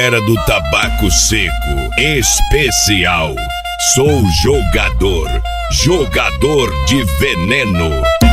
Galera do tabaco seco especial. Sou jogador de veneno.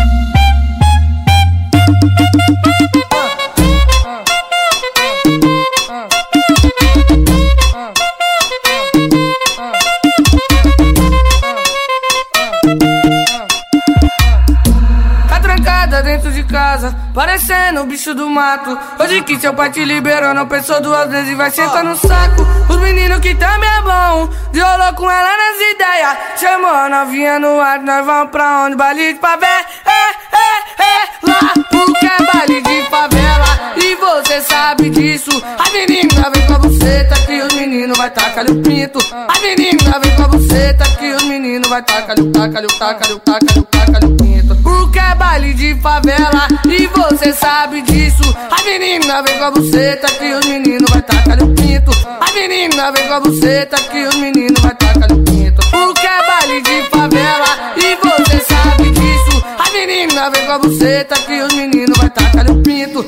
Dentro de casa, parecendo um bicho do mato. Hoje que seu pai te liberou, não pensou duas vezes e vai sentar no saco. Os meninos que também é bom, violou com ela nas ideias. Chamou a novinha no ar, nós vamos pra onde? Baile de favela, lá porque é baile de favela. E você sabe disso. A menina vem com a buceta que os meninos vai tacar-lhe o pinto. A menina vem com a buceta que os meninos vai tacar-lhe o pinto. Porque é baile de favela e você sabe disso. A menina vem com a buceta que os meninos vai tacar-lhe o pinto. A menina vem com a buceta que os meninos vai tacar-lhe o pinto. Porque é baile de favela e você sabe disso. A menina vem com a buceta que os meninos vai tacar-lhe o pinto.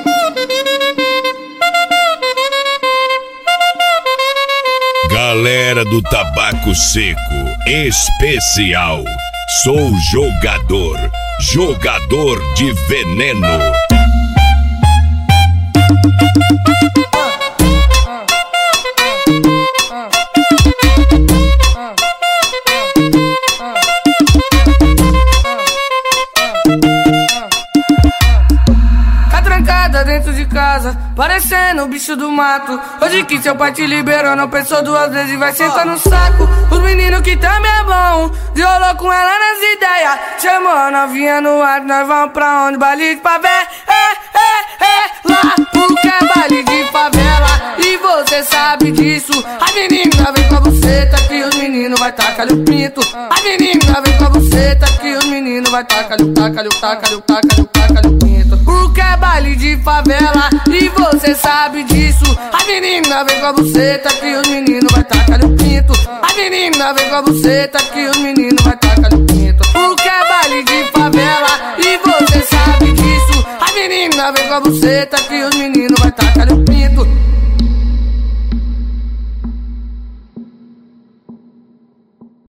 Galera do tabaco seco especial. Sou jogador de veneno. Dentro de casa, parecendo um bicho do mato. Hoje que seu pai te liberou, não pensou duas vezes e vai sentar no saco. Os meninos que também é bom, violou com ela nas ideias. Chamou a novinha no ar, nós vamos pra onde? Baile de favela, lá porque é baile de favela. E você sabe disso. A menina vem com a buceta que os meninos vai tacar-lhe o pinto. A menina vem com a buceta que os meninos vai tacar-lhe o pinto. Porque é baile de favela e você sabe disso. A menina vem com a buceta que os meninos vai tacar-lhe o pinto. A menina vem com a buceta que os meninos vai tacar-lhe o pinto. Porque é baile de favela e você sabe disso. A menina vem com a buceta que os meninos